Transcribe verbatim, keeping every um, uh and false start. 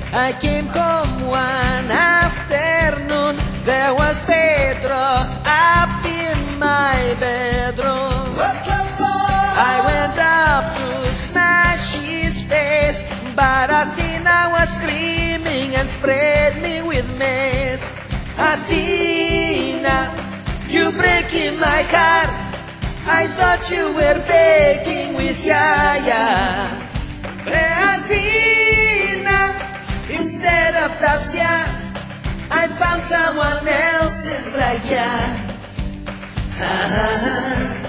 I came home one afternoon. There was Pedro up in my bedroom. I went up to smash his face, but Athena was screaming and sprayed me with mace. Athena, you breaking my heart. I thought you were begging with Yaya. Athena, instead of Tapsia, I found someone else's like ya.